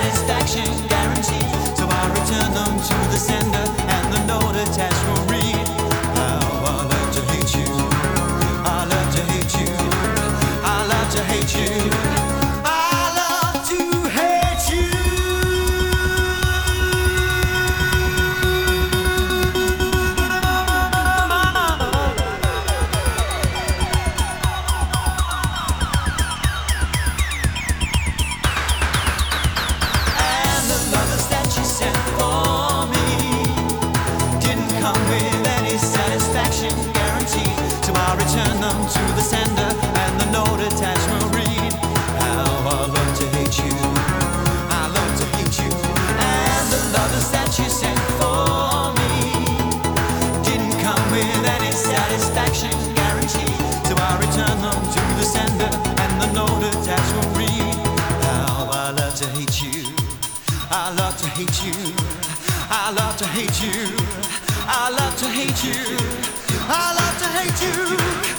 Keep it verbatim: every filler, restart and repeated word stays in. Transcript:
satisfaction guaranteed. So I return them to the sender, and the note attached will read, how I love to hate you, I love to hate you, I love to hate you. Return them to the sender, and the note attached will read, how I love to hate you, I love to hate you. And the lovers that you sent for me didn't come with any satisfaction guarantee. So I return them to the sender, and the note attached will read, how I love to hate you, I love to hate you, I love to hate you, I love to hate you, I love to hate you.